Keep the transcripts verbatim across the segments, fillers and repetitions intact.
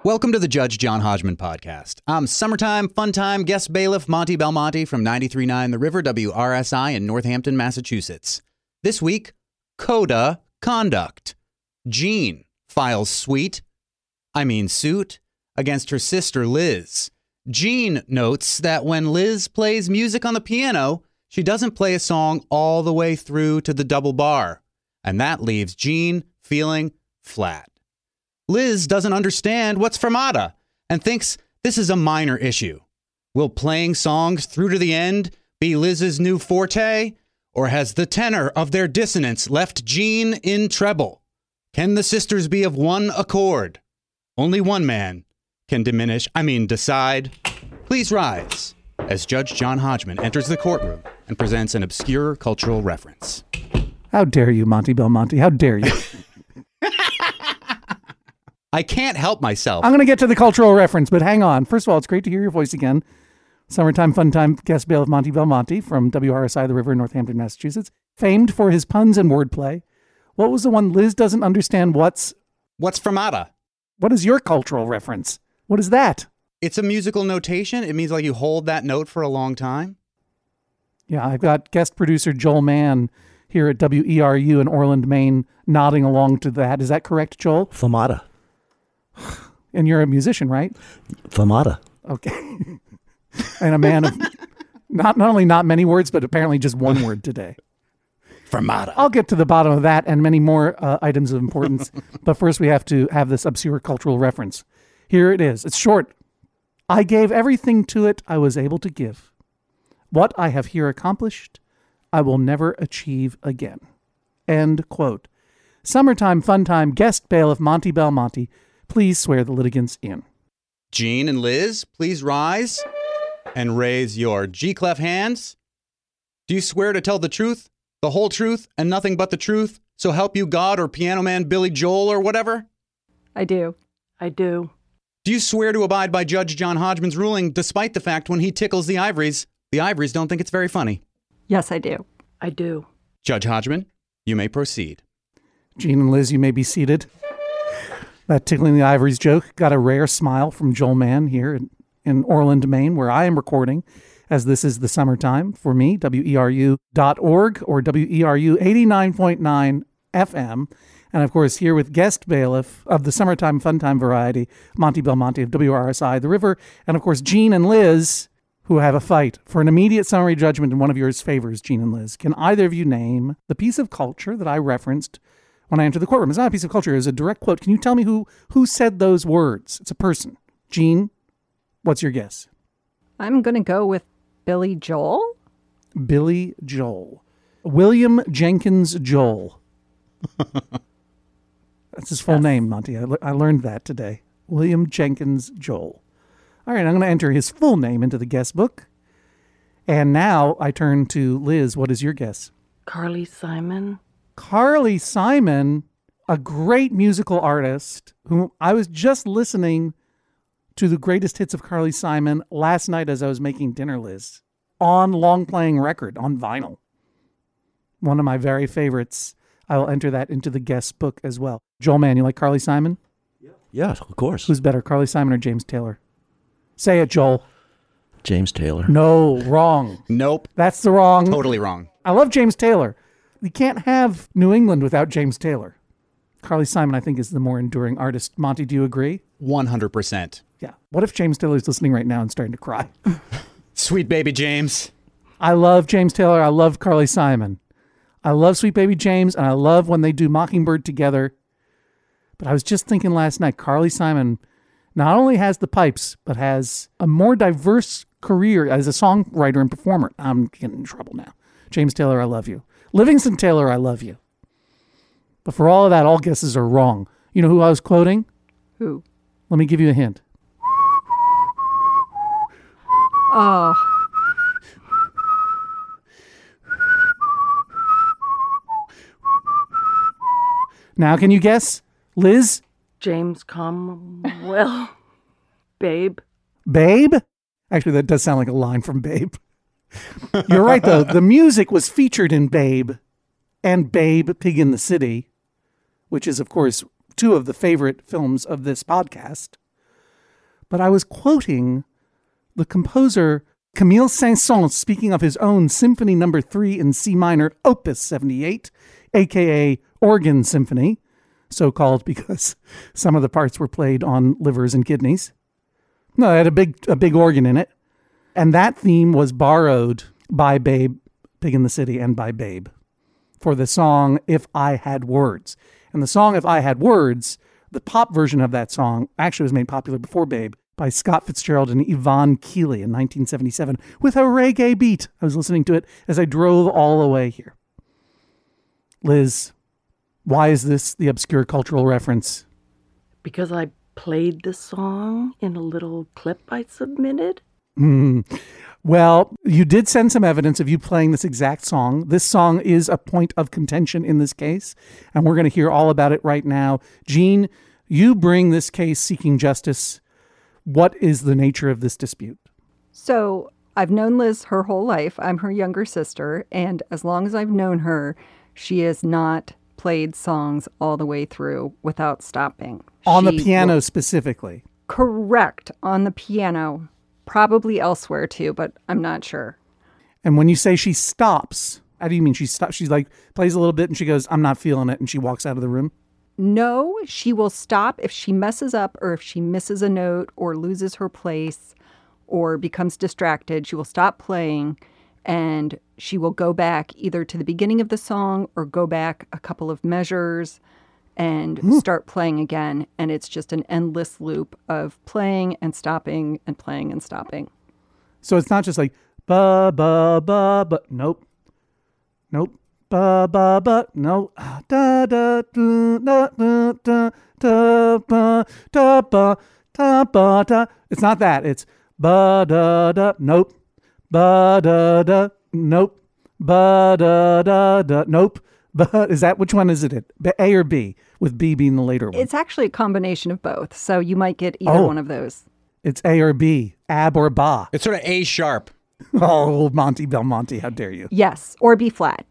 Welcome to the Judge John Hodgman podcast. I'm summertime, fun time guest bailiff Monty Belmonte from ninety-three point nine The River W R S I in Northampton, Massachusetts. This week, CODA conduct. Jean files suit, I mean suit, against her sister Liz. Jean notes that when Liz plays music on the piano, she doesn't play a song all the way through to the double bar, and that leaves Jean feeling flat. Liz doesn't understand what's fermata and thinks this is a minor issue. Will playing songs through to the end be Liz's new forte, or has the tenor of their dissonance left Jean in treble? Can the sisters be of one accord? Only one man can diminish, I mean decide. Please rise as Judge John Hodgman enters the courtroom and presents an obscure cultural reference. How dare you, Monty Belmonte? How dare you? I can't help myself. I'm going to get to the cultural reference, but hang on. First of all, it's great to hear your voice again. Summertime fun time guest bailiff Monty Belmonte from W R S I The River, Northampton, Massachusetts. Famed for his puns and wordplay. What was the one Liz doesn't understand what's... What's fermata? What is your cultural reference? What is that? It's a musical notation. It means like you hold that note for a long time. Yeah, I've got guest producer Joel Mann here at W E R U in Orland, Maine, nodding along to that. Is that correct, Joel? Fermata. And you're a musician, right? Fermata. Okay. And a man of not not only not many words, but apparently just one word today. Fermata. I'll get to the bottom of that and many more uh, items of importance. But first we have to have this obscure cultural reference. Here it is. It's short. I gave everything to it I was able to give. What I have here accomplished, I will never achieve again. End quote. Summertime fun time guest bailiff Monty Belmonte. Please swear the litigants in. Jean and Liz, please rise and raise your G-clef hands. Do you swear to tell the truth, the whole truth, and nothing but the truth, so help you God or Piano Man Billy Joel or whatever? I do. I do. Do you swear to abide by Judge John Hodgman's ruling, despite the fact when he tickles the ivories, the ivories don't think it's very funny? Yes, I do. I do. Judge Hodgman, you may proceed. Jean and Liz, you may be seated. That tickling the ivories joke got a rare smile from Joel Mann here in, in Orland, Maine, where I am recording, as this is the summertime for me, W E R U dot org or W E R U eighty-nine point nine F M. And of course, here with guest bailiff of the summertime fun time variety, Monty Belmonte of W R S I The River, and of course, Jean and Liz, who have a fight for an immediate summary judgment in one of yours favors, Jean and Liz. Can either of you name the piece of culture that I referenced when I entered the courtroom? It's not a piece of culture. It's a direct quote. Can you tell me who who said those words? It's a person. Jean, what's your guess? I'm going to go with Billy Joel. Billy Joel. William Jenkins Joel. That's his full yes. name, Monty. I, I learned that today. William Jenkins Joel. All right, I'm going to enter his full name into the guest book. And now I turn to Liz. What is your guess? Carly Simon. Carly Simon, a great musical artist whom I was just listening to the greatest hits of Carly Simon last night as I was making dinner, Liz, on long playing record, on vinyl. One of my very favorites. I will enter that into the guest book as well. Joel Mann, you like Carly Simon? Yeah, yeah, of course. Who's better, Carly Simon or James Taylor? Say it, Joel. James Taylor. No, wrong. Nope. That's the wrong. Totally wrong. I love James Taylor. You can't have New England without James Taylor. Carly Simon, I think, is the more enduring artist. Monty, do you agree? one hundred percent. Yeah. What if James Taylor's listening right now and starting to cry? Sweet baby James. I love James Taylor. I love Carly Simon. I love Sweet Baby James, and I love when they do Mockingbird together. But I was just thinking last night, Carly Simon not only has the pipes, but has a more diverse career as a songwriter and performer. I'm getting in trouble now. James Taylor, I love you. Livingston Taylor, I love you. But for all of that, all guesses are wrong. You know who I was quoting? Who? Let me give you a hint. Oh. Now, can you guess? Liz? James Cromwell. Babe. Babe? Actually, that does sound like a line from Babe. You're right, though. The music was featured in Babe and Babe, Pig in the City, which is, of course, two of the favorite films of this podcast. but I was quoting the composer Camille Saint-Saëns speaking of his own Symphony Number Three in C minor, Opus seventy-eight, aka Organ Symphony, so called because some of the parts were played on livers and kidneys. No, it had a big a big organ in it, and that theme was borrowed by Babe, Big in the City, and by Babe for the song If I Had Words. And the song If I Had Words, the pop version of that song, actually was made popular before Babe by Scott Fitzgerald and Yvonne Keeley in nineteen seventy-seven with a reggae beat. I was listening to it as I drove all the way here. Liz, why is this the obscure cultural reference? Because I played the song in a little clip I submitted. Mm. Well, you did send some evidence of you playing this exact song. This song is a point of contention in this case, and we're going to hear all about it right now. Jean, you bring this case seeking justice. What is the nature of this dispute? So I've known Liz her whole life. I'm her younger sister, and as long as I've known her, she has not played songs all the way through without stopping. On She the piano will- specifically? Correct. On the piano. Probably elsewhere too, but I'm not sure. And when you say she stops, how do you mean she stops? She's like, plays a little bit and she goes, I'm not feeling it, and she walks out of the room? No, she will stop if she messes up or if she misses a note or loses her place or becomes distracted. She will stop playing and she will go back either to the beginning of the song or go back a couple of measures and Hmm. start playing again. And it's just an endless loop of playing and stopping and playing and stopping. So it's not just like, ba, ba, ba, ba. Nope. Nope. Ba, ba, ba. No. Da, da, da, da, da, da, da, ba, da, ba, da, ba, da. It's not that. It's ba, da, da. Nope. Ba, da, da. Nope. Ba, da, da, da. Nope. But is that, which one is it? A or B, with B being the later one? It's actually a combination of both. So you might get either Oh. one of those. It's A or B, ab or ba. It's sort of A sharp. Oh, Monty Belmonte, how dare you? Yes, or B flat.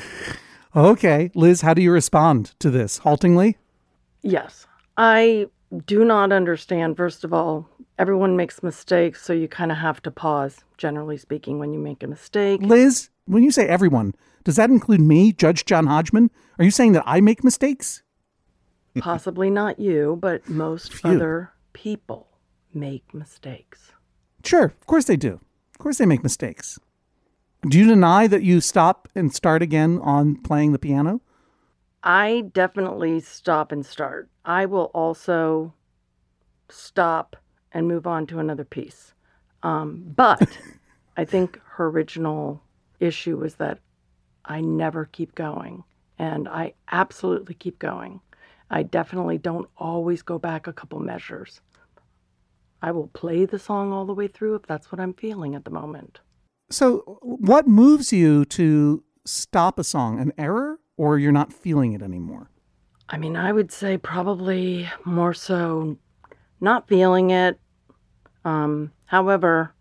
Okay, Liz, how do you respond to this? Haltingly? Yes. I do not understand. First of all, everyone makes mistakes, so you kind of have to pause, generally speaking, when you make a mistake. Liz, when you say everyone, does that include me, Judge John Hodgman? Are you saying that I make mistakes? Possibly not you, but most Phew. other people make mistakes. Sure, of course they do. Of course they make mistakes. Do you deny that you stop and start again on playing the piano? I definitely stop and start. I will also stop and move on to another piece. Um, but I think her original issue was that I never keep going, and I absolutely keep going. I definitely don't always go back a couple measures. I will play the song all the way through if that's what I'm feeling at the moment. So what moves you to stop a song? An error, or you're not feeling it anymore? I mean, I would say probably more so not feeling it. Um, however,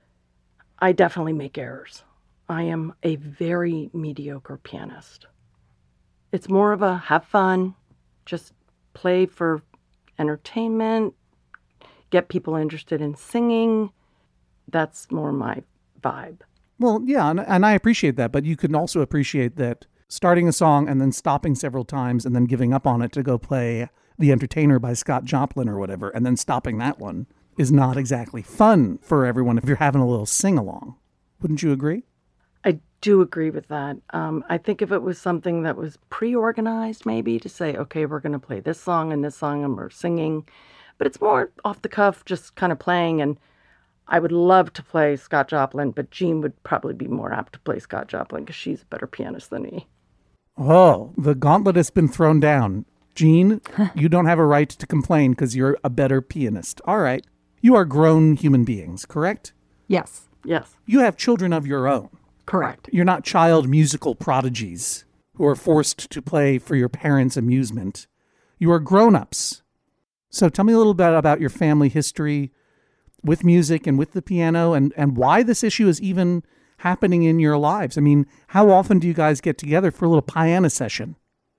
I definitely make errors. I am a very mediocre pianist. It's more of a have fun, just play for entertainment, get people interested in singing. That's more my vibe. Well, yeah, and, and I appreciate that, but you can also appreciate that starting a song and then stopping several times and then giving up on it to go play The Entertainer by Scott Joplin or whatever, and then stopping that one is not exactly fun for everyone if you're having a little sing-along. Wouldn't you agree? I do agree with that. Um, I think if it was something that was pre-organized, maybe to say, okay, we're going to play this song and this song and we're singing, but it's more off the cuff, just kind of playing. And I would love to play Scott Joplin, but Jean would probably be more apt to play Scott Joplin because she's a better pianist than me. Oh, the gauntlet has been thrown down. Jean, you don't have a right to complain because you're a better pianist. All right. You are grown human beings, correct? Yes, Yes. You have children of your own. correct. You're not child musical prodigies who are forced to play for your parents' amusement. You are grown-ups. So tell me a little bit about your family history with music and with the piano, and, and why this issue is even happening in your lives. I mean, how often do you guys get together for a little piano session?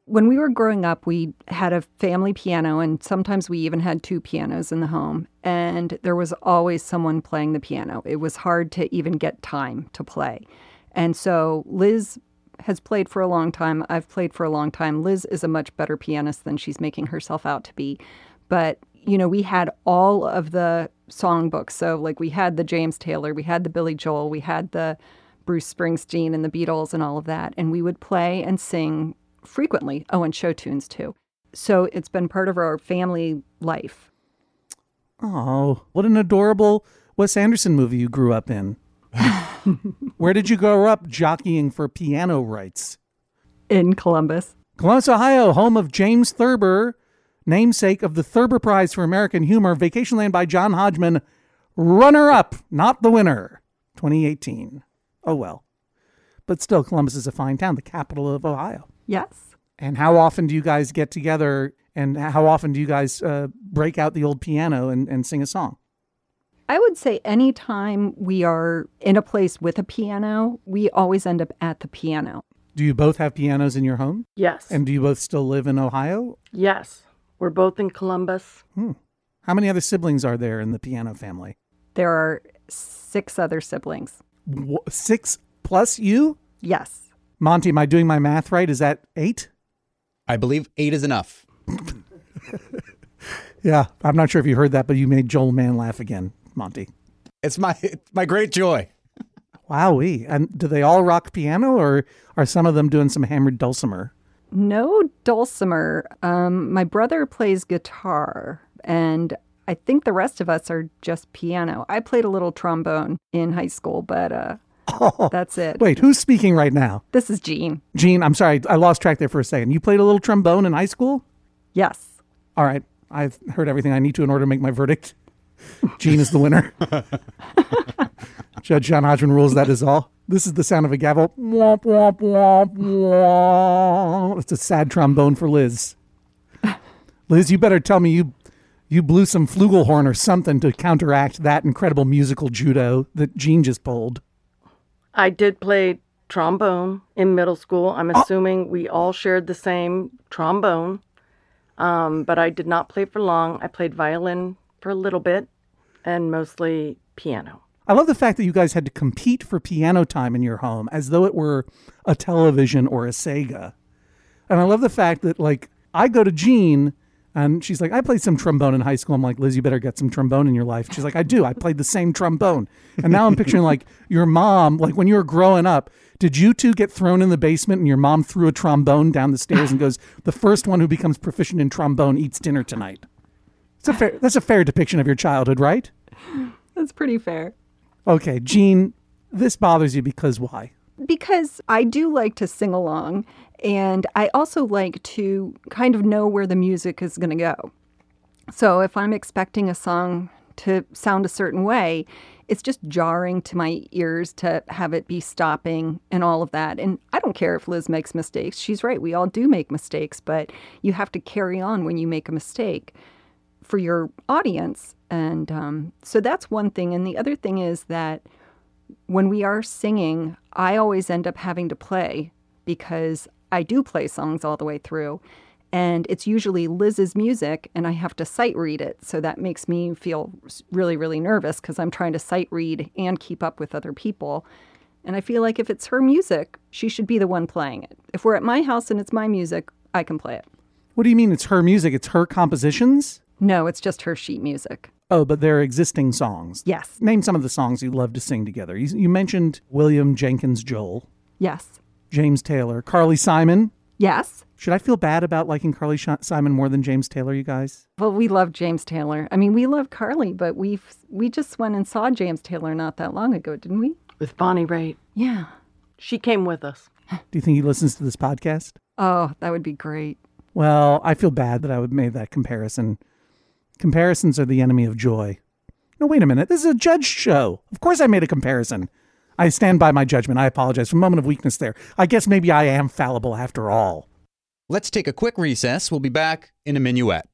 When we were growing up, we had a family piano, and sometimes we even had two pianos in the home. And there was always someone playing the piano. It was hard to even get time to play. And so Liz has played for a long time. I've played for a long time. Liz is a much better pianist than she's making herself out to be. But, you know, we had all of the songbooks. So, like, we had the James Taylor, we had the Billy Joel, we had the Bruce Springsteen and the Beatles and all of that. And we would play and sing frequently. Oh, and show tunes, too. So it's been part of our family life. Oh, what an adorable Wes Anderson movie you grew up in. Where did you grow up jockeying for piano rights? In Columbus. Columbus, Ohio, home of James Thurber, namesake of the Thurber Prize for American Humor, Vacation Land by John Hodgman, runner-up, not the winner, twenty eighteen. Oh, well. But still, Columbus is a fine town, the capital of Ohio. Yes. And how often do you guys get together, and how often do you guys uh, break out the old piano and, and sing a song? I would say anytime we are in a place with a piano, we always end up at the piano. Do you both have pianos in your home? Yes. And do you both still live in Ohio? Yes. We're both in Columbus. Hmm. How many other siblings are there in the piano family? There are six other siblings. Wh- Six plus you? Yes. Monty, am I doing my math right? Is that eight? I believe eight is enough. Yeah, I'm not sure if you heard that, but you made Joel Mann laugh again, Monty. It's my it's my great joy. Wowee. And do they all rock piano, or are some of them doing some hammered dulcimer? No dulcimer. Um, my brother plays guitar, and I think the rest of us are just piano. I played a little trombone in high school, but uh, Oh, that's it. wait, who's speaking right now? This is Jean. Jean, I'm sorry, I lost track there for a second. You played a little trombone in high school? Yes. All right, I've heard everything I need to in order to make my verdict. Jean is the winner. Judge John Hodgman rules, that is all. This is the sound of a gavel. Womp, womp, womp, womp. It's a sad trombone for Liz. Liz, you better tell me you you blew some flugelhorn or something to counteract that incredible musical judo that Jean just pulled. I did play trombone in middle school. I'm assuming we all shared the same trombone, um, but I did not play for long. I played violin for a little bit and mostly piano. I love the fact that you guys had to compete for piano time in your home as though it were a television or a Sega. And I love the fact that, like, I go to Jean and she's like, I played some trombone in high school. I'm like, Liz, you better get some trombone in your life. She's like, I do. I played the same trombone. And now I'm picturing, like, your mom, like when you were growing up, did you two get thrown in the basement and your mom threw a trombone down the stairs and goes, the first one who becomes proficient in trombone eats dinner tonight? It's a fair, that's a fair depiction of your childhood, right? That's pretty fair. Okay, Jean, this bothers you because why? Because I do like to sing along, and I also like to kind of know where the music is going to go. So if I'm expecting a song to sound a certain way, it's just jarring to my ears to have it be stopping and all of that. And I don't care if Liz makes mistakes. She's right. We all do make mistakes, but you have to carry on when you make a mistake for your audience. And um, so that's one thing. And the other thing is that when we are singing, I always end up having to play because I do play songs all the way through. And it's usually Liz's music, and I have to sight read it. So that makes me feel really, really nervous because I'm trying to sight read and keep up with other people. And I feel like if it's her music, she should be the one playing it. If we're at my house and it's my music, I can play it. What do you mean it's her music? It's her compositions? No, it's just her sheet music. Oh, but they're existing songs. Yes. Name some of the songs you love to sing together. You, you mentioned William Jenkins Joel, Yes. James Taylor, Carly Simon. Yes. Should I feel bad about liking Carly Sh- Simon more than James Taylor, you guys? Well, we love James Taylor. I mean, we love Carly, but we we just went and saw James Taylor not that long ago, didn't we? With Bonnie Raitt. Yeah. She came with us. Do you think he listens to this podcast? Oh, that would be great. Well, I feel bad that I would make that comparison. Comparisons are the enemy of joy. No, wait a minute. This is a judge show. Of course I made a comparison. I stand by my judgment. I apologize for a moment of weakness there. I guess maybe I am fallible after all. Let's take a quick recess. We'll be back in a minuet.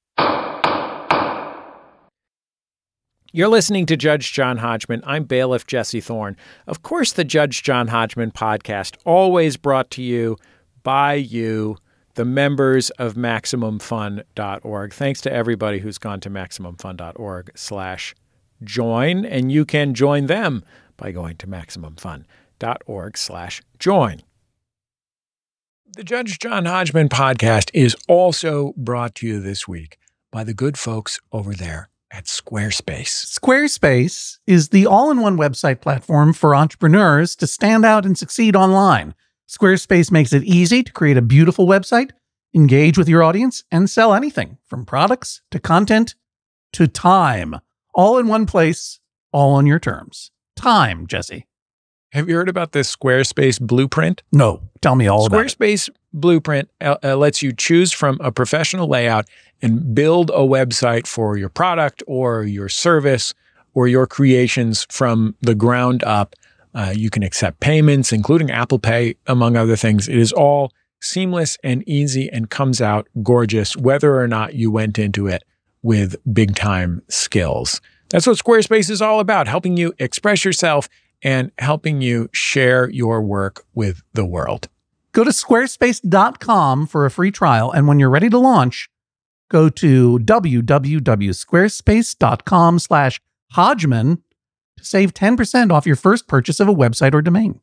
You're listening to Judge John Hodgman. I'm bailiff Jesse Thorne. Of course, the Judge John Hodgman podcast, always brought to you by you the members of Maximum Fun dot org. Thanks to everybody who's gone to Maximum Fun dot org slash join, and you can join them by going to Maximum Fun dot org slash join. The Judge John Hodgman podcast is also brought to you this week by the good folks over there at Squarespace. Squarespace is the all-in-one website platform for entrepreneurs to stand out and succeed online. Squarespace makes it easy to create a beautiful website, engage with your audience, and sell anything from products to content to time. All in one place, all on your terms. Time, Jesse. Have you heard about this Squarespace blueprint? No, tell me all about it. Squarespace Blueprint uh, uh, lets you choose from a professional layout and build a website for your product or your service or your creations from the ground up. Uh, you can accept payments, including Apple Pay, among other things. It is all seamless and easy and comes out gorgeous, whether or not you went into it with big-time skills. That's what Squarespace is all about, helping you express yourself and helping you share your work with the world. Go to squarespace dot com for a free trial, and when you're ready to launch, go to www.squarespace.com slash Hodgman to save ten percent off your first purchase of a website or domain.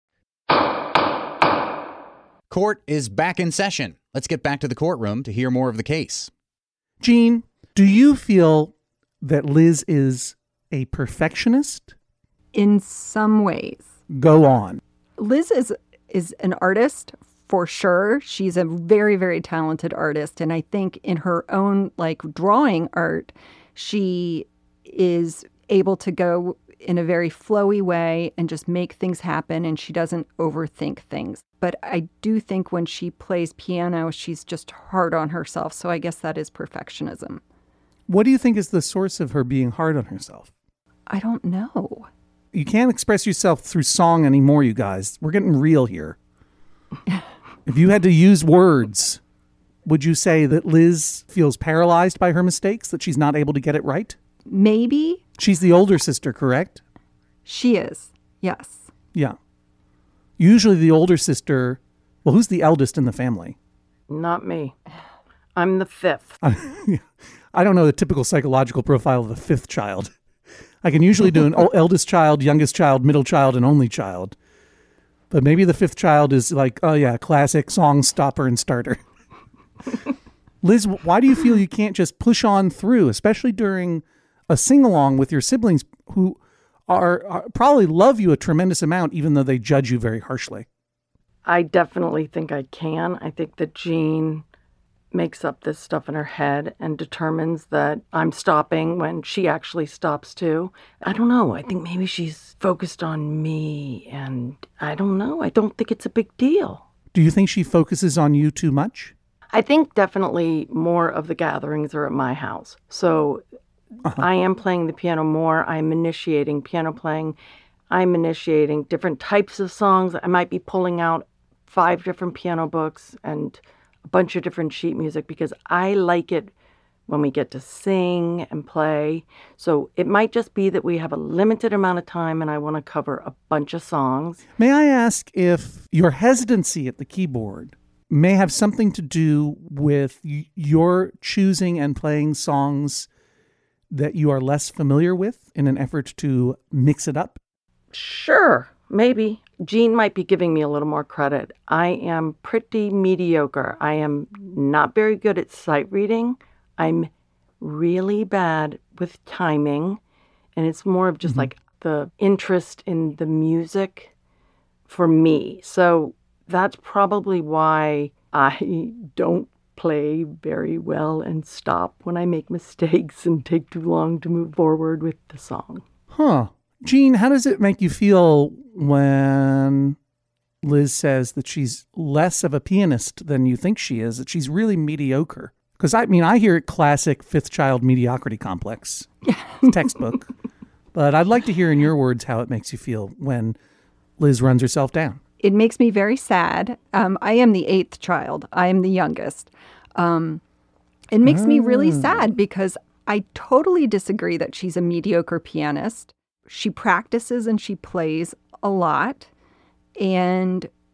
Court is back in session. Let's get back to the courtroom to hear more of the case. Gene, do you feel that Liz is a perfectionist? In some ways. Go on. Liz is is an artist for sure. She's a very, very talented artist. And I think in her own like drawing art, she is able to go in a very flowy way and just make things happen. And she doesn't overthink things. But I do think when she plays piano, she's just hard on herself. So I guess that is perfectionism. What do you think is the source of her being hard on herself? I don't know. You can't express yourself through song anymore, you guys. We're getting real here. If you had to use words, would you say that Liz feels paralyzed by her mistakes, that she's not able to get it right? Maybe. She's the older sister, correct? She is, yes. Yeah. Usually the older sister, well, who's the eldest in the family? Not me. I'm the fifth. I don't know the typical psychological profile of a fifth child. I can usually do an eldest child, youngest child, middle child, and only child. But maybe the fifth child is like, oh yeah, classic song stopper and starter. Liz, why do you feel you can't just push on through, especially during a sing-along with your siblings who are, are probably love you a tremendous amount, even though they judge you very harshly? I definitely think I can. I think that Jean makes up this stuff in her head and determines that I'm stopping when she actually stops too. I don't know. I think maybe she's focused on me, and I don't know. I don't think it's a big deal. Do you think she focuses on you too much? I think definitely more of the gatherings are at my house. So uh-huh. I am playing the piano more. I'm initiating piano playing. I'm initiating different types of songs. I might be pulling out five different piano books and a bunch of different sheet music because I like it when we get to sing and play. So it might just be that we have a limited amount of time and I want to cover a bunch of songs. May I ask if your hesitancy at the keyboard may have something to do with y- your choosing and playing songs that you are less familiar with in an effort to mix it up? Sure, maybe. Jean might be giving me a little more credit. I am pretty mediocre. I am not very good at sight reading. I'm really bad with timing. And it's more of just mm-hmm. like the interest in the music for me. So that's probably why I don't play very well and stop when I make mistakes and take too long to move forward with the song. Huh. Jean, how does it make you feel when Liz says that she's less of a pianist than you think she is, that she's really mediocre? Because, I mean, I hear it classic fifth child mediocrity complex textbook. But I'd like to hear in your words how it makes you feel when Liz runs herself down. It makes me very sad. Um, I am the eighth child. I am the youngest. Um, it makes oh. me really sad because I totally disagree that she's a mediocre pianist. She practices and she plays a lot. And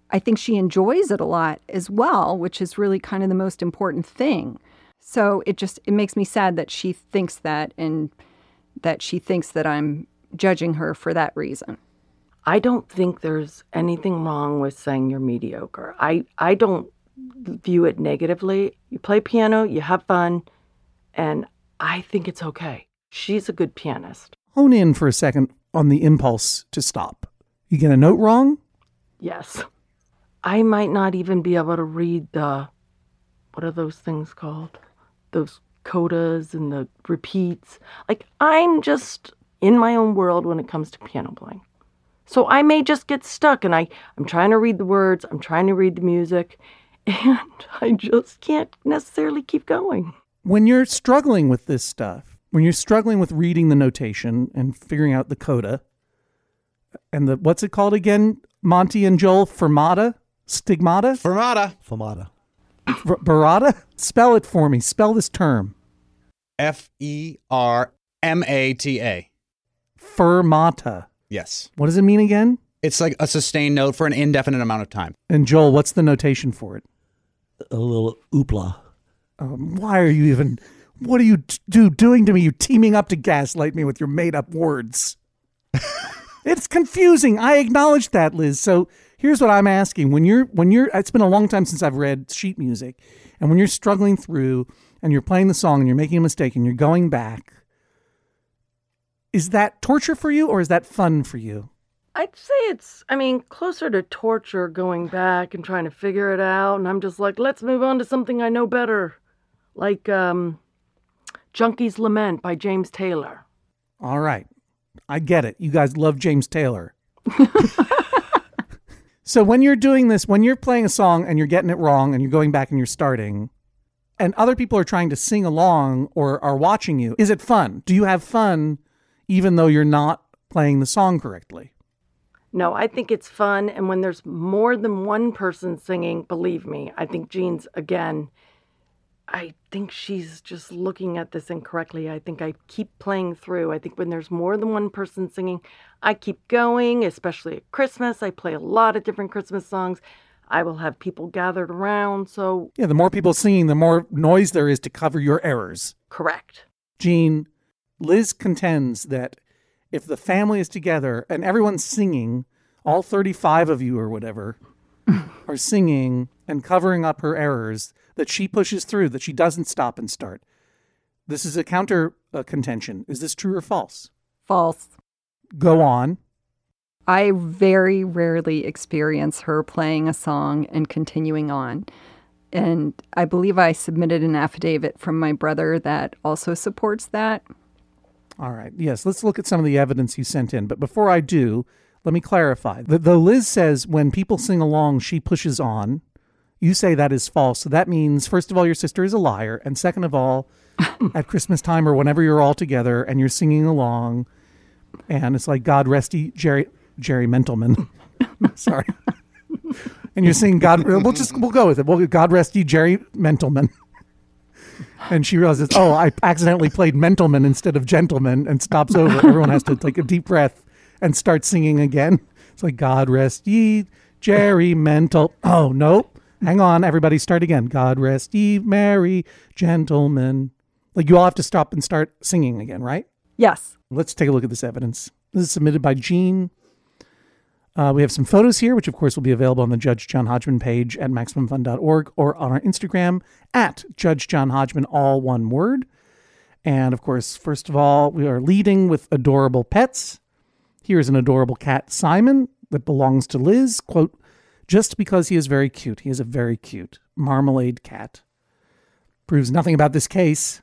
I think she enjoys it a lot as well, which is really kind of the most important thing. So it just, it makes me sad that she thinks that and that she thinks that I'm judging her for that reason. I don't think there's anything wrong with saying you're mediocre. I, I don't view it negatively. You play piano, you have fun, and I think it's okay. She's a good pianist. Hone in for a second on the impulse to stop. You get a note wrong? Yes. I might not even be able to read the, what are those things called? Those codas and the repeats. Like, I'm just in my own world when it comes to piano playing. So I may just get stuck and I, I'm trying to read the words, I'm trying to read the music, and I just can't necessarily keep going. When you're struggling with this stuff, when you're struggling with reading the notation and figuring out the coda, and the, what's it called again, Monty and Joel? Fermata? Stigmata? Fermata. Famata. F- Barada? Spell it for me. Spell this term. F E R M A T A. Fermata. Yes. What does it mean again? It's like a sustained note for an indefinite amount of time. And Joel, what's the notation for it? A little oopla. Um, why are you even... What are you t- do, doing to me? You teaming up to gaslight me with your made-up words. It's confusing. I acknowledge that, Liz. So here's what I'm asking. When you're, when you're, it's been a long time since I've read sheet music. And when you're struggling through and you're playing the song and you're making a mistake and you're going back, is that torture for you or is that fun for you? I'd say it's, I mean, closer to torture going back and trying to figure it out. And I'm just like, let's move on to something I know better. Like um, Junkie's Lament by James Taylor. All right. I get it. You guys love James Taylor. So when you're doing this, when you're playing a song and you're getting it wrong and you're going back and you're starting, and other people are trying to sing along or are watching you, is it fun? Do you have fun even though you're not playing the song correctly? No, I think it's fun. And when there's more than one person singing, believe me, I think Jean's, again, I think she's just looking at this incorrectly. I think I keep playing through. I think when there's more than one person singing, I keep going, especially at Christmas. I play a lot of different Christmas songs. I will have people gathered around. So, Yeah, the more people singing, the more noise there is to cover your errors. correct. Jean, Liz contends that if the family is together and everyone's singing, all thirty-five of you or whatever are singing and covering up her errors, that she pushes through, that she doesn't stop and start. This is a counter uh, contention. Is this true or false? False. Go on. I very rarely experience her playing a song and continuing on. And I believe I submitted an affidavit from my brother that also supports that. All right. Yes, let's look at some of the evidence you sent in. But before I do, let me clarify. Th- Though Liz says when people sing along, she pushes on, you say that is false. So that means, first of all, your sister is a liar. And second of all, at Christmas time or whenever you're all together and you're singing along, and it's like, God rest ye, Jerry, Jerry Mentalman. Sorry. And you're singing, God, we'll just, we'll go with it. Well, God rest ye, Jerry Mentalman. And she realizes, oh, I accidentally played Mentalman instead of Gentleman, and stops over. Everyone has to take a deep breath and start singing again. It's like, God rest ye, Jerry Mental. Oh, nope. Hang on, everybody, start again. God rest ye, merry gentlemen. Like, you all have to stop and start singing again, right? Yes. Let's take a look at this evidence. This is submitted by Jean. Uh, we have some photos here, which, of course, will be available on the Judge John Hodgman page at maximum fun dot org or on our Instagram at Judge John Hodgman, all one word. And, of course, first of all, we are leading with adorable pets. Here's an adorable cat, Simon, that belongs to Liz. Quote, just because he is very cute. He is a very cute marmalade cat. Proves nothing about this case.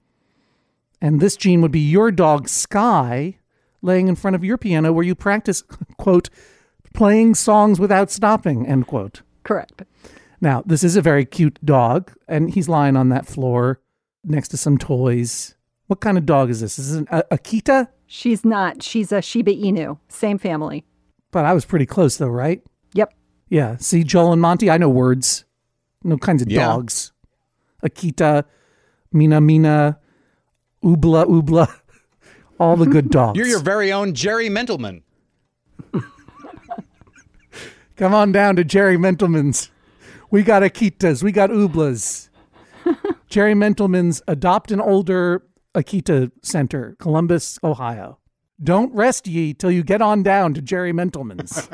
And this, Jean, would be your dog, Sky, laying in front of your piano where you practice, quote, playing songs without stopping, end quote. Correct. Now, this is a very cute dog, and he's lying on that floor next to some toys. What kind of dog is this? Is this an a- Akita? She's not. She's a Shiba Inu. Same family. But I was pretty close, though, right? Yep. Yeah. See, Joel and Monty, I know words. No kinds of Yeah. dogs. Akita, Mina Mina, Oobla Oobla. All the good dogs. You're your very own Jerry Mentalman. Come on down to Jerry Mentelman's. We got Akitas. We got Ublas. Jerry Mentelman's Adopt an Older Akita Center, Columbus, Ohio. Don't rest ye till you get on down to Jerry Mentelman's.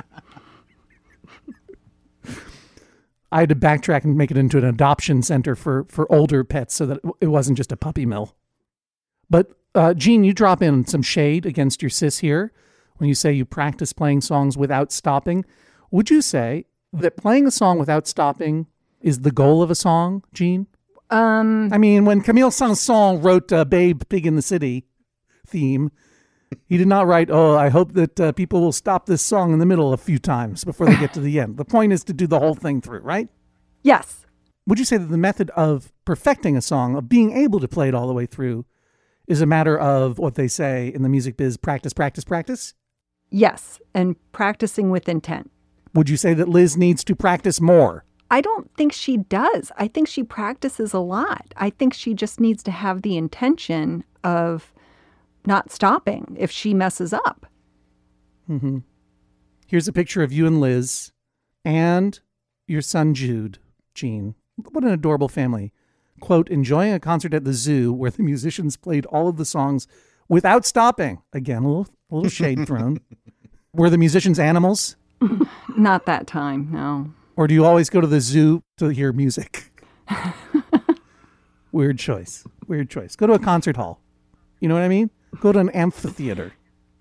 I had to backtrack and make it into an adoption center for, for older pets so that it wasn't just a puppy mill. But, uh, Gene, you drop in some shade against your sis here when you say you practice playing songs without stopping. Would you say that playing a song without stopping is the goal of a song, Gene? Um, I mean, when Camille Saint-Saëns wrote uh, Babe, Pig in the City theme, he did not write, oh, I hope that uh, people will stop this song in the middle a few times before they get to the end. The point is to do the whole thing through, right? Yes. Would you say that the method of perfecting a song, of being able to play it all the way through, is a matter of what they say in the music biz, practice, practice, practice? Yes, and practicing with intent. Would you say that Liz needs to practice more? I don't think she does. I think she practices a lot. I think she just needs to have the intention of not stopping if she messes up. Mm-hmm. Here's a picture of you and Liz and your son Jude, Gene. What an adorable family. Quote, enjoying a concert at the zoo where the musicians played all of the songs without stopping. Again, a little, a little shade thrown. Were the musicians animals? Not that time, no. Or do you always go to the zoo to hear music? Weird choice. Weird choice. Go to a concert hall. You know what I mean? Go to an amphitheater.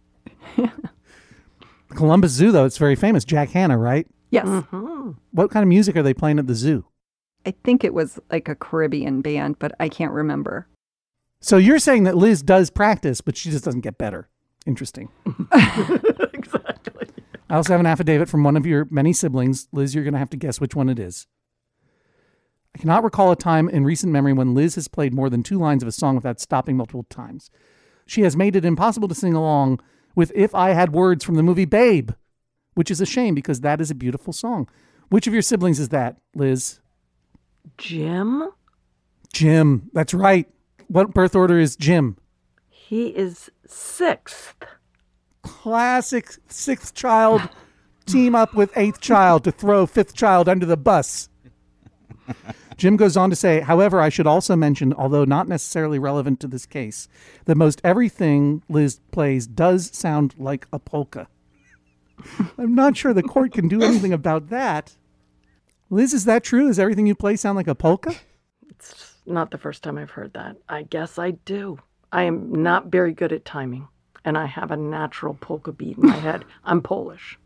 Columbus Zoo, though, it's very famous. Jack Hanna, right? Yes. Mm-hmm. What kind of music are they playing at the zoo? I think it was like a Caribbean band, but I can't remember. So you're saying that Liz does practice, but she just doesn't get better. Interesting. Exactly. I also have an affidavit from one of your many siblings. Liz, you're going to have to guess which one it is. I cannot recall a time in recent memory when Liz has played more than two lines of a song without stopping multiple times. She has made it impossible to sing along with If I Had Words from the movie Babe, which is a shame because that is a beautiful song. Which of your siblings is that, Liz? Jim? Jim. That's right. What birth order is Jim? He is sixth. Classic sixth child team up with eighth child to throw fifth child under the bus. Jim goes on to say, however, I should also mention, although not necessarily relevant to this case, that most everything Liz plays does sound like a polka. I'm not sure the court can do anything about that. Liz, is that true? Does everything you play sound like a polka? It's not the first time I've heard that. I guess I do. I am not very good at timing, and I have a natural polka beat in my head. I'm Polish.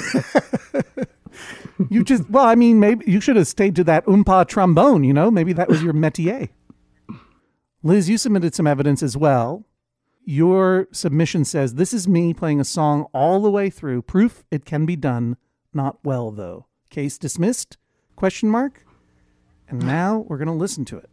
You just, well, I mean, maybe you should have stayed to that oompa trombone, you know? Maybe that was your métier. Liz, you submitted some evidence as well. Your submission says, this is me playing a song all the way through. Proof it can be done. Not well, though. Case dismissed? Question mark? And now we're going to listen to it.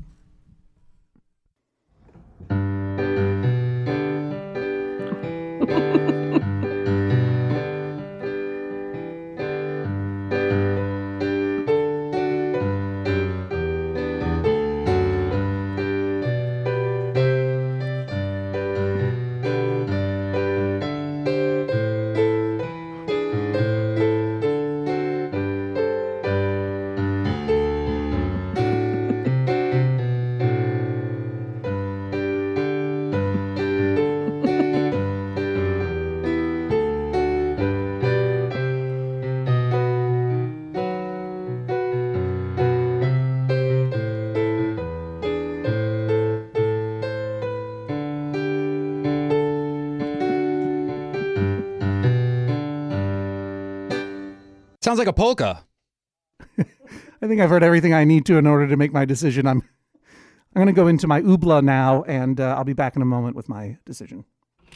Sounds like a polka. I think I've heard everything I need to in order to make my decision. I'm I'm going to go into my oobla now, and uh, I'll be back in a moment with my decision.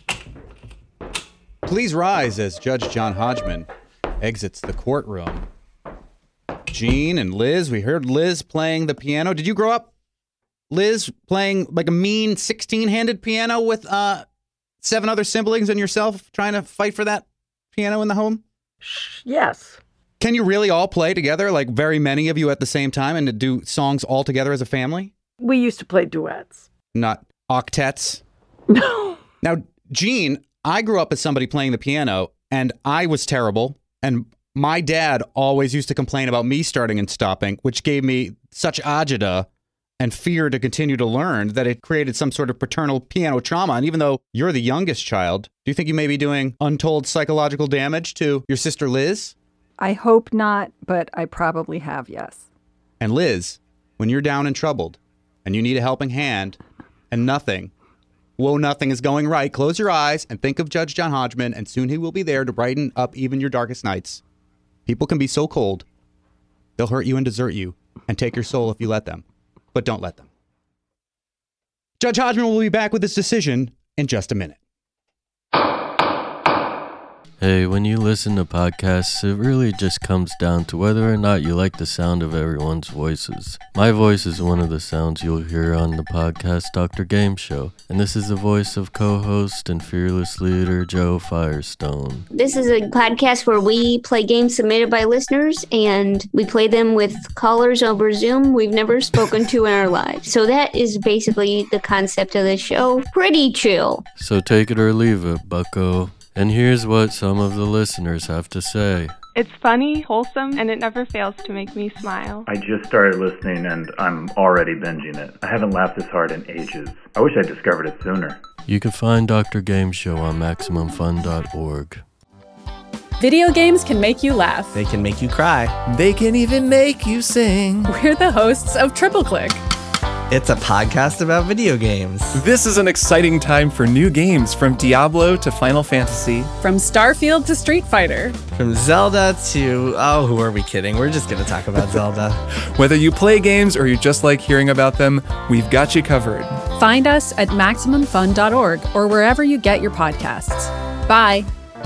Please rise as Judge John Hodgman exits the courtroom. Gene and Liz, we heard Liz playing the piano. Did you grow up, Liz, playing like a mean sixteen-handed piano with uh, seven other siblings and yourself trying to fight for that piano in the home? Yes. Can you really all play together, like very many of you at the same time, and to do songs all together as a family? We used to play duets. Not octets? No. Now, Gene, I grew up as somebody playing the piano, and I was terrible, and My dad always used to complain about me starting and stopping, which gave me such agita and fear to continue to learn that it created some sort of paternal piano trauma. And even though you're the youngest child, do you think you may be doing untold psychological damage to your sister Liz? I hope not, but I probably have, yes. And Liz, when you're down and troubled and you need a helping hand and nothing, whoa, nothing is going right, close your eyes and think of Judge John Hodgman, and soon he will be there to brighten up even your darkest nights. People can be so cold, they'll hurt you and desert you and take your soul if you let them. But don't let them. Judge Hodgman will be back with his decision in just a minute. Hey, when you listen to podcasts, it really just comes down to whether or not you like the sound of everyone's voices. My voice is one of the sounds you'll hear on the podcast Doctor Game Show, and this is the voice of co-host and fearless leader Joe Firestone. This is a podcast where we play games submitted by listeners, and we play them with callers over Zoom we've never spoken to in our lives. So that is basically the concept of the show. Pretty chill. So take it or leave it, bucko. And here's what some of the listeners have to say. It's funny, wholesome, and it never fails to make me smile. I just started listening and I'm already binging it. I haven't laughed this hard in ages. I wish I discovered it sooner. You can find Doctor Game Show on Maximum Fun dot org. Video games can make you laugh. They can make you cry. They can even make you sing. We're the hosts of Triple Click. It's a podcast about video games. This is an exciting time for new games, from Diablo to Final Fantasy. From Starfield to Street Fighter. From Zelda to... Oh, who are we kidding? We're just going to talk about Zelda. Whether you play games or you just like hearing about them, we've got you covered. Find us at Maximum Fun dot org or wherever you get your podcasts. Bye.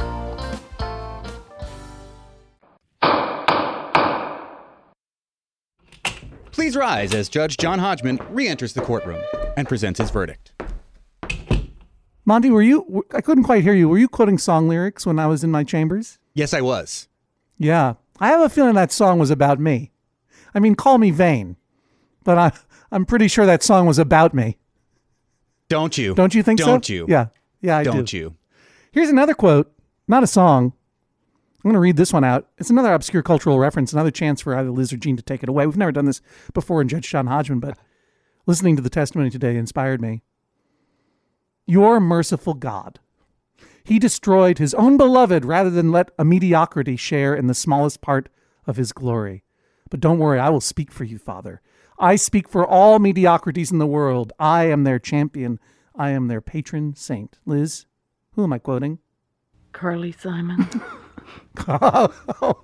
Please rise as Judge John Hodgman re-enters the courtroom and presents his verdict. Monty, were you, I couldn't quite hear you. Were you quoting song lyrics when I was in my chambers? Yes, I was. Yeah. I have a feeling that song was about me. I mean, call me vain, but I, I'm pretty sure that song was about me. Don't you? Don't you think Don't so? Don't you? Yeah. Yeah, I do. Don't you? Here's another quote, not a song. I'm going to read this one out. It's another obscure cultural reference, another chance for either Liz or Gene to take it away. We've never done this before in Judge John Hodgman, but listening to the testimony today inspired me. Your merciful God. He destroyed his own beloved rather than let a mediocrity share in the smallest part of his glory. But don't worry, I will speak for you, Father. I speak for all mediocrities in the world. I am their champion. I am their patron saint. Liz, who am I quoting? Carly Simon. Oh,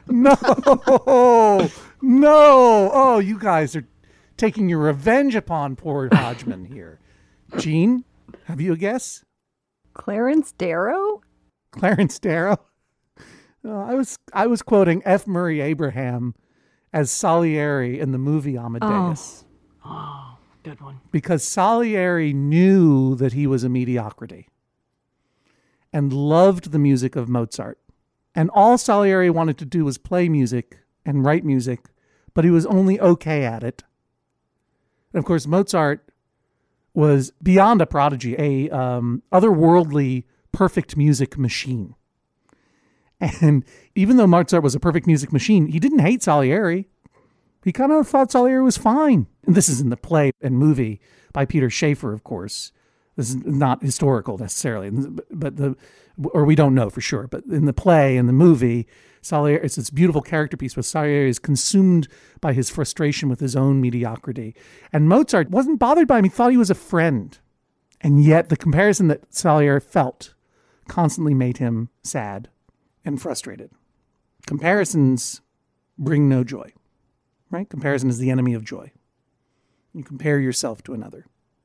no, no. Oh, you guys are taking your revenge upon poor Hodgman here. Gene, have you a guess? Clarence Darrow? Clarence Darrow? Uh, I was I was quoting F. Murray Abraham as Salieri in the movie Amadeus. Oh, oh good one. Because Salieri knew that he was a mediocrity and loved the music of Mozart. And all Salieri wanted to do was play music and write music, but he was only okay at it. And of course, Mozart was beyond a prodigy, a um, otherworldly, perfect music machine. And even though Mozart was a perfect music machine, he didn't hate Salieri. He kind of thought Salieri was fine. And this is in the play and movie by Peter Shaffer, of course. This is not historical necessarily, but the, or we don't know for sure. But in the play and the movie, Salieri, it's this beautiful character piece where Salieri is consumed by his frustration with his own mediocrity. And Mozart wasn't bothered by him. He thought he was a friend. And yet the comparison that Salieri felt constantly made him sad and frustrated. Comparisons bring no joy, right? Comparison is the enemy of joy. You compare yourself to another.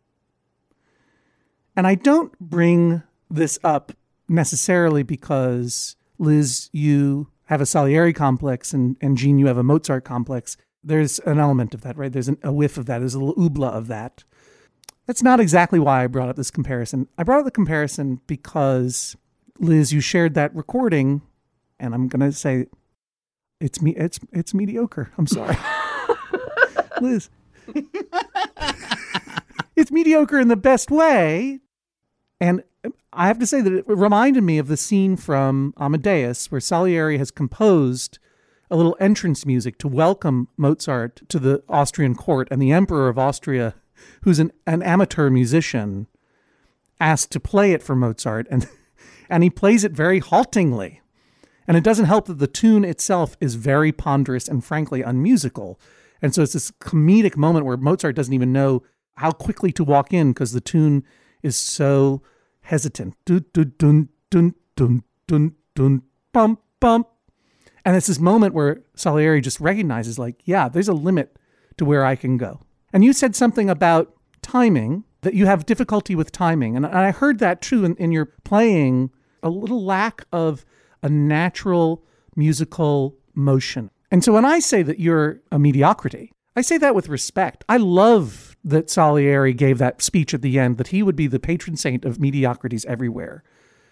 And I don't bring this up necessarily because, Liz, you have a Salieri complex and, and Gene, you have a Mozart complex. There's an element of that, right? There's an, a whiff of that. There's a little oobla of that. That's not exactly why I brought up this comparison. I brought up the comparison because, Liz, you shared that recording, and I'm going to say it's me. It's it's mediocre. I'm sorry. Liz. It's mediocre in the best way. And I have to say that it reminded me of the scene from Amadeus where Salieri has composed a little entrance music to welcome Mozart to the Austrian court, and the Emperor of Austria, who's an, an amateur musician, asked to play it for Mozart, and and he plays it very haltingly. And it doesn't help that the tune itself is very ponderous and frankly unmusical. And so it's this comedic moment where Mozart doesn't even know how quickly to walk in because the tune is so hesitant. Dun, dun, dun, dun, dun, dun, dun, bum, bum. And it's this moment where Salieri just recognizes, like, yeah, there's a limit to where I can go. And you said something about timing, that you have difficulty with timing. And I heard that too in, in your playing, a little lack of a natural musical motion. And so when I say that you're a mediocrity, I say that with respect. I love that Salieri gave that speech at the end, that he would be the patron saint of mediocrities everywhere.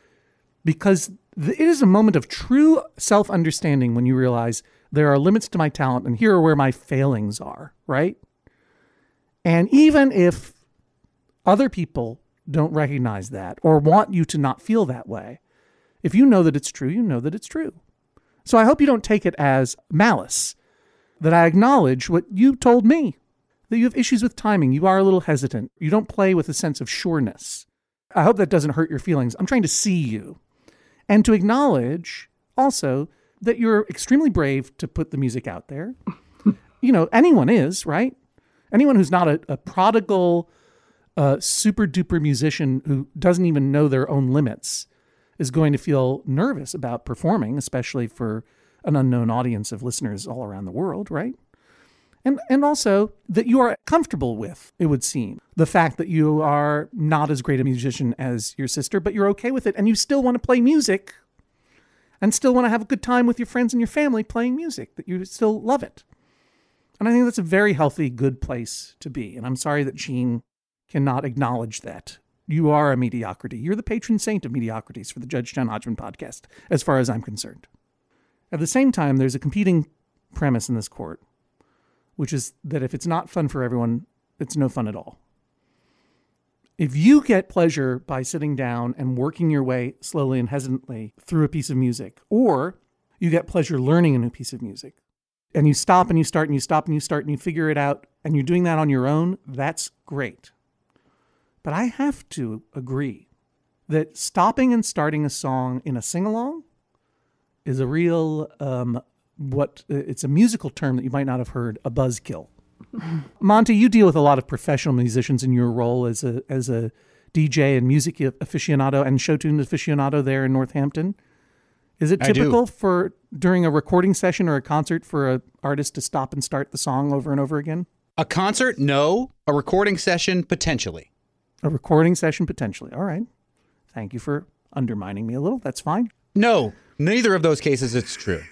Because it is a moment of true self-understanding when you realize there are limits to my talent and here are where my failings are, right? And even if other people don't recognize that or want you to not feel that way, if you know that it's true, you know that it's true. So I hope you don't take it as malice, that I acknowledge what you told me, that you have issues with timing. You are a little hesitant. You don't play with a sense of sureness. I hope that doesn't hurt your feelings. I'm trying to see you. And to acknowledge also that you're extremely brave to put the music out there. You know, anyone is, right? Anyone who's not a, a prodigal, uh, super duper musician who doesn't even know their own limits is going to feel nervous about performing, especially for an unknown audience of listeners all around the world, right? And and also that you are comfortable with, it would seem, the fact that you are not as great a musician as your sister, but you're okay with it, and you still want to play music and still want to have a good time with your friends and your family playing music, that you still love it. And I think that's a very healthy, good place to be. And I'm sorry that Jean cannot acknowledge that. You are a mediocrity. You're the patron saint of mediocrities for the Judge John Hodgman podcast, as far as I'm concerned. At the same time, there's a competing premise in this court, which is that if it's not fun for everyone, it's no fun at all. If you get pleasure by sitting down and working your way slowly and hesitantly through a piece of music, or you get pleasure learning a new piece of music, and you stop and you start and you stop and you start and you figure it out, and you're doing that on your own, that's great. But I have to agree that stopping and starting a song in a sing-along is a real, um, what it's a musical term that you might not have heard, a buzzkill. Monty, you deal with a lot of professional musicians in your role as a as a D J and music aficionado and show tune aficionado there in Northampton. Is it typical for during a recording session or a concert for an artist to stop and start the song over and over again? A concert, no. A recording session, potentially. A recording session, potentially. All right. Thank you for undermining me a little. That's fine. No, neither of those cases it's true.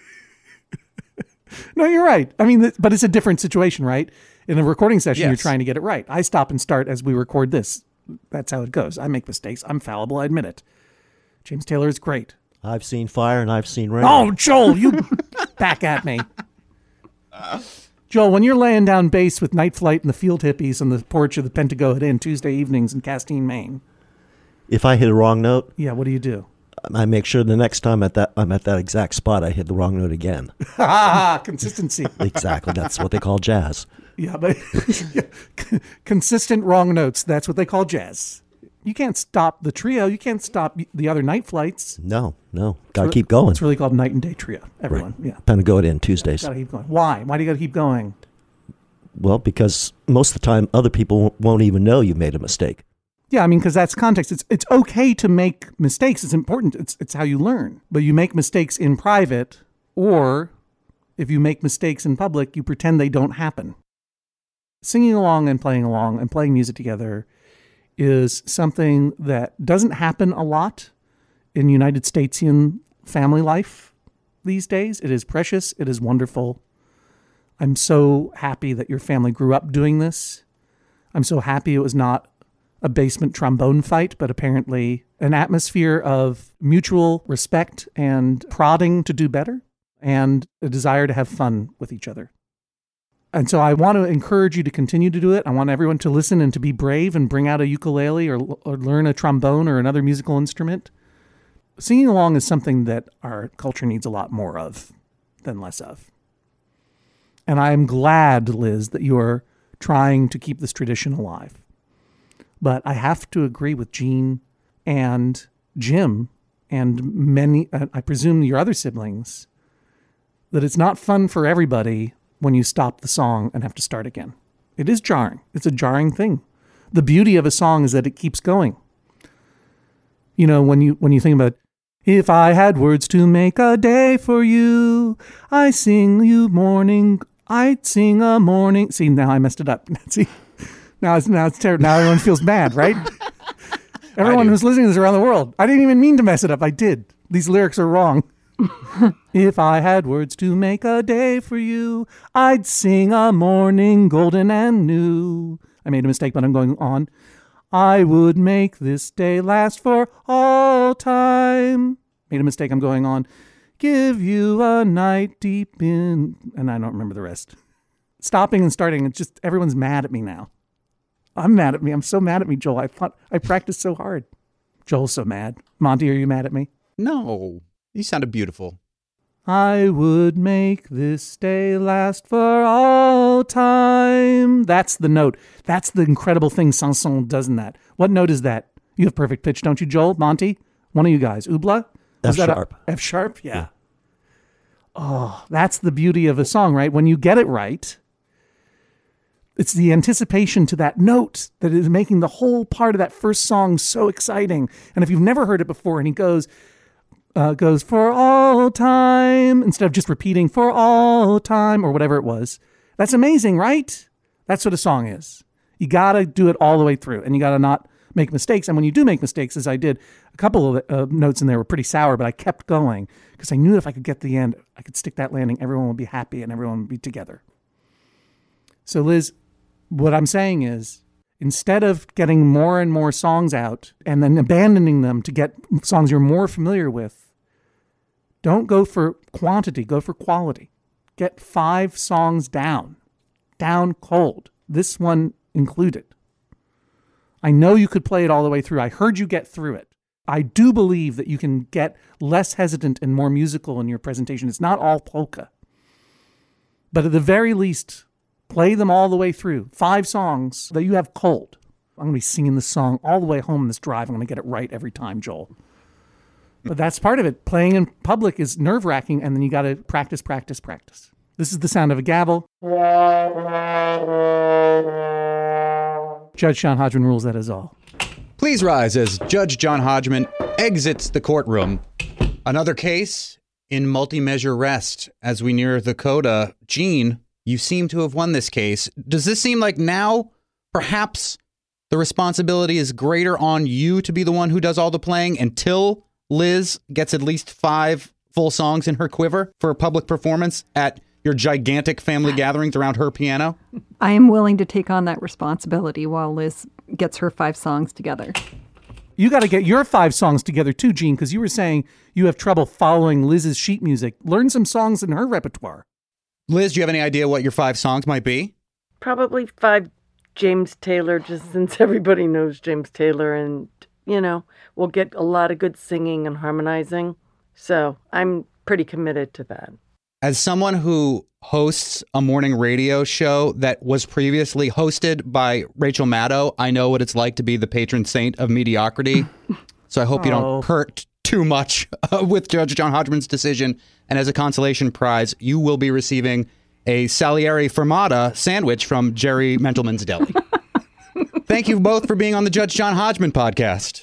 No, you're right. I mean, but it's a different situation, right? In a recording session, Yes. You're trying to get it right. I stop and start as we record this. That's how it goes. I make mistakes. I'm fallible. I admit it. James Taylor is great. I've seen fire and I've seen rain. Oh, Joel, you back at me. Joel, when you're laying down bass with Night Flight and the Field Hippies on the porch of the Pentagoet Inn Tuesday evenings in Castine, Maine. If I hit a wrong note, Yeah, what do you do? I make sure the next time at that I'm at that exact spot, I hit the wrong note again. Consistency. Exactly. That's what they call jazz. Yeah, but consistent wrong notes. That's what they call jazz. You can't stop the trio. You can't stop the other night flights. No, no. Got to It's keep going. It's really called Night and Day Trio. Everyone, yeah. Pentagoet Inn Tuesdays. Got to keep going. Why? Why do you got to keep going? Well, because most of the time, other people won't even know you made a mistake. Yeah, I mean, because that's context. It's it's okay to make mistakes. It's important. It's it's how you learn. But you make mistakes in private, or if you make mistakes in public, you pretend they don't happen. Singing along and playing along and playing music together is something that doesn't happen a lot in United Statesian family life these days. It is precious. It is wonderful. I'm so happy that your family grew up doing this. I'm so happy it was not a basement trombone fight, but apparently an atmosphere of mutual respect and prodding to do better and a desire to have fun with each other. And so I want to encourage you to continue to do it. I want everyone to listen and to be brave and bring out a ukulele or, or learn a trombone or another musical instrument. Singing along is something that our culture needs a lot more of than less of. And I'm glad, Liz, that you are trying to keep this tradition alive. But I have to agree with Gene and Jim and many, uh, I presume your other siblings, that it's not fun for everybody when you stop the song and have to start again. It is jarring. It's a jarring thing. The beauty of a song is that it keeps going. You know, when you when you think about, if I had words to make a day for you, I sing you morning, I'd sing a morning. See, now I messed it up. See, now it's now it's terrible. Now everyone feels bad, right? Everyone who's listening to this around the world. I didn't even mean to mess it up. I did. These lyrics are wrong. If I had words to make a day for you, I'd sing a morning golden and new. I made a mistake, but I'm going on. I would make this day last for all time. Made a mistake, I'm going on. Give you a night deep in... And I don't remember the rest. Stopping and starting, it's just, everyone's mad at me now. I'm mad at me. I'm so mad at me, Joel. I thought I practiced so hard. Joel's so mad. Monty, are you mad at me? No. You sounded beautiful. I would make this day last for all time. That's the note. That's the incredible thing Sanson does in that. What note is that? You have perfect pitch, don't you, Joel? Monty? One of you guys. Oobla? F sharp. F sharp? Yeah. yeah. Oh, that's the beauty of a song, right? When you get it right, it's the anticipation to that note that is making the whole part of that first song so exciting. And if you've never heard it before, and he goes... Uh, goes for all time instead of just repeating for all time or whatever it was. That's amazing, right? That's what a song is. You got to do it all the way through, and you got to not make mistakes. And when you do make mistakes, as I did, a couple of uh, notes in there were pretty sour, but I kept going because I knew if I could get to the end, I could stick that landing, everyone would be happy and everyone would be together. So Liz, what I'm saying is, instead of getting more and more songs out and then abandoning them to get songs you're more familiar with, don't go for quantity, go for quality. Get five songs down, down cold, this one included. I know you could play it all the way through. I heard you get through it. I do believe that you can get less hesitant and more musical in your presentation. It's not all polka. But at the very least, play them all the way through. Five songs that you have cold. I'm going to be singing this song all the way home this drive. I'm going to get it right every time, Joel. But that's part of it. Playing in public is nerve-wracking, and then you got to practice, practice, practice. This is the sound of a gavel. Judge John Hodgman rules that is all. Please rise as Judge John Hodgman exits the courtroom. Another case in multi-measure rest as we near the coda. Gene, you seem to have won this case. Does this seem like now, perhaps, the responsibility is greater on you to be the one who does all the playing until Liz gets at least five full songs in her quiver for a public performance at your gigantic family gatherings around her piano? I am willing to take on that responsibility while Liz gets her five songs together. You got to get your five songs together too, Gene, because you were saying you have trouble following Liz's sheet music. Learn some songs in her repertoire. Liz, do you have any idea what your five songs might be? Probably five James Taylor, just since everybody knows James Taylor, and, you know, we'll get a lot of good singing and harmonizing. So I'm pretty committed to that. As someone who hosts a morning radio show that was previously hosted by Rachel Maddow, I know what it's like to be the patron saint of mediocrity. So I hope oh. you don't hurt too much uh, with Judge John Hodgman's decision. And as a consolation prize, you will be receiving a Salieri Fermata sandwich from Jerry Mentelman's Deli. Thank you both for being on the Judge John Hodgman podcast.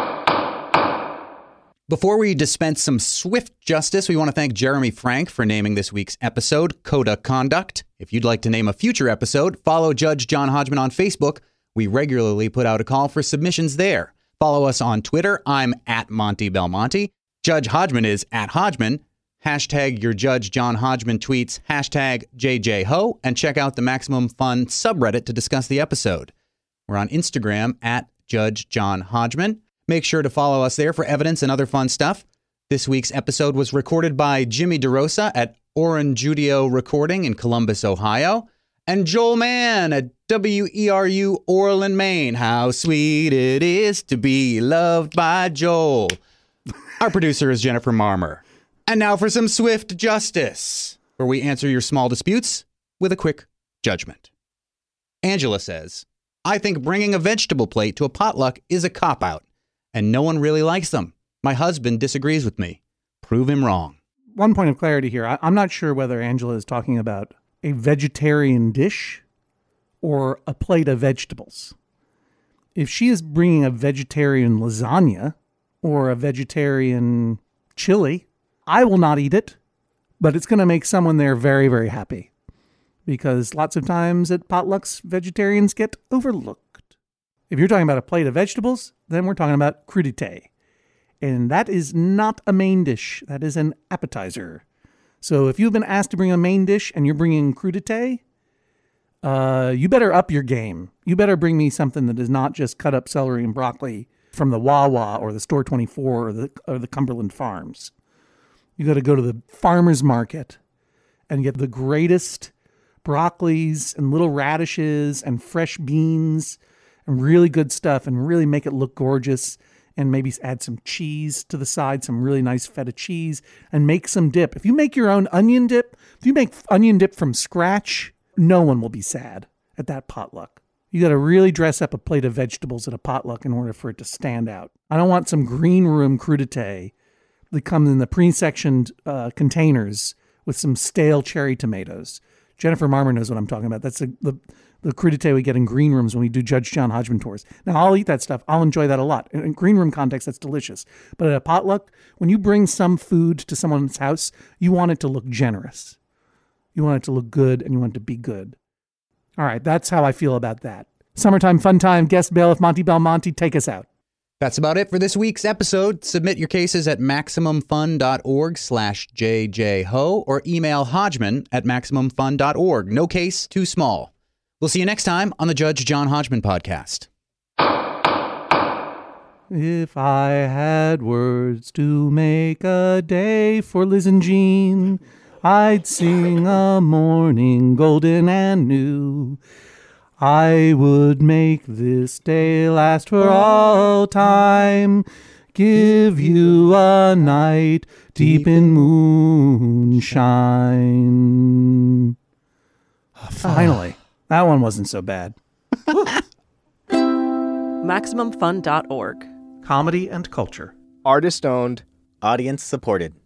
Before we dispense some swift justice, we want to thank Jeremy Frank for naming this week's episode Coda Conduct. If you'd like to name a future episode, follow Judge John Hodgman on Facebook. We regularly put out a call for submissions there. Follow us on Twitter. I'm at Monty Belmonte. Judge Hodgman is at Hodgman. Hashtag your Judge John Hodgman tweets, hashtag J J Ho, and check out the Maximum Fun subreddit to discuss the episode. We're on Instagram at Judge John Hodgman. Make sure to follow us there for evidence and other fun stuff. This week's episode was recorded by Jimmy DeRosa at Oranjudio Recording in Columbus, Ohio. And Joel Mann at W E R U Orland, Maine. How sweet it is to be loved by Joel. Our producer is Jennifer Marmer. And now for some swift justice, where we answer your small disputes with a quick judgment. Angela says, I think bringing a vegetable plate to a potluck is a cop-out, and no one really likes them. My husband disagrees with me. Prove him wrong. One point of clarity here. I, I'm not sure whether Angela is talking about a vegetarian dish or a plate of vegetables. If she is bringing a vegetarian lasagna or a vegetarian chili, I will not eat it, but it's going to make someone there very, very happy. Because lots of times at potlucks, vegetarians get overlooked. If you're talking about a plate of vegetables, then we're talking about crudité. And that is not a main dish. That is an appetizer. So if you've been asked to bring a main dish and you're bringing crudité, uh, you better up your game. You better bring me something that is not just cut up celery and broccoli from the Wawa or the Store twenty-four or the, or the Cumberland Farms. You got to go to the farmer's market and get the greatest broccolis and little radishes and fresh beans and really good stuff and really make it look gorgeous. And maybe add some cheese to the side, some really nice feta cheese, and make some dip. If you make your own onion dip, if you make onion dip from scratch, no one will be sad at that potluck. You got to really dress up a plate of vegetables at a potluck in order for it to stand out. I don't want some green room crudité that comes in the pre-sectioned uh, containers with some stale cherry tomatoes. Jennifer Marmer knows what I'm talking about. That's the, the, the crudité we get in green rooms when we do Judge John Hodgman tours. Now, I'll eat that stuff. I'll enjoy that a lot. In, in green room context, that's delicious. But at a potluck, when you bring some food to someone's house, you want it to look generous. You want it to look good, and you want it to be good. All right, that's how I feel about that. Summertime fun time. Guest bailiff Monty Belmonte, take us out. That's about it for this week's episode. Submit your cases at MaximumFun.org slash JJHo or email Hodgman at MaximumFun dot org. No case too small. We'll see you next time on the Judge John Hodgman podcast. If I had words to make a day for Liz and Jean, I'd sing a morning golden and new. I would make this day last for all time, give you a night deep in moonshine. Finally, that one wasn't so bad. Maximum Fun dot org. Comedy and culture. Artist owned. Audience supported.